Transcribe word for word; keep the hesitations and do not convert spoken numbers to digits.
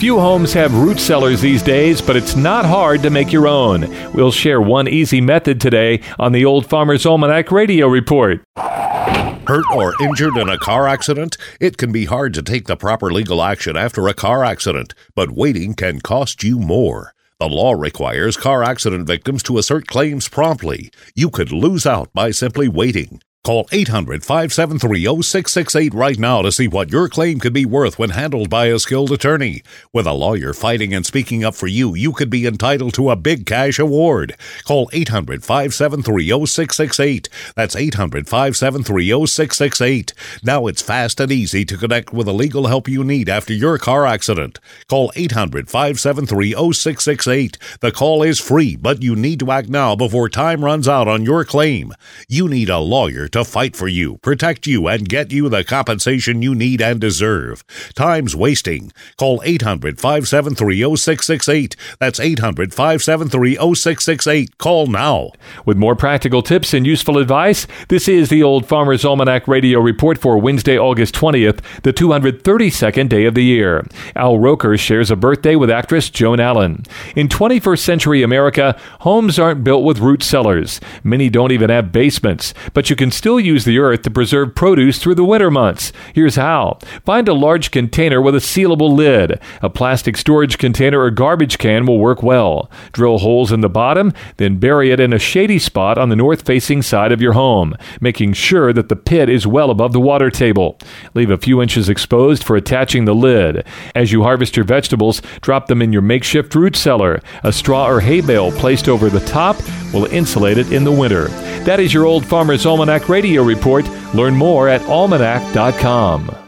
Few homes have root cellars these days, but it's not hard to make your own. We'll share one easy method today on the Old Farmer's Almanac Radio Report. Hurt or injured in a car accident? It can be hard to take the proper legal action after a car accident, but waiting can cost you more. The law requires car accident victims to assert claims promptly. You could lose out by simply waiting. Call eight hundred, five seven three, oh six six eight right now to see what your claim could be worth when handled by a skilled attorney. With a lawyer fighting and speaking up for you, you could be entitled to a big cash award. Call eight hundred, five seven three, oh six six eight. That's eight hundred, five seven three, oh six six eight. Now it's fast and easy to connect with the legal help you need after your car accident. Call eight hundred, five seven three, oh six six eight. The call is free, but you need to act now before time runs out on your claim. You need a lawyer to fight for you, protect you, and get you the compensation you need and deserve. Time's wasting. Call eight hundred, five seven three, oh six six eight. That's eight hundred, five seven three, oh six six eight. Call now. With more practical tips and useful advice, this is the Old Farmer's Almanac Radio Report for Wednesday, August twentieth, the two hundred thirty-second day of the year. Al Roker shares a birthday with actress Joan Allen. In twenty-first century America, homes aren't built with root cellars. Many don't even have basements, but you can still use the earth to preserve produce through the winter months. Here's how. Find a large container with a sealable lid. A plastic storage container or garbage can will work well. Drill holes in the bottom, then bury it in a shady spot on the north-facing side of your home, making sure that the pit is well above the water table. Leave a few inches exposed for attaching the lid. As you harvest your vegetables, drop them in your makeshift root cellar. A straw or hay bale placed over the top will insulate it in the winter. That is your Old Farmer's Almanac Radio Report. Learn more at almanac dot com.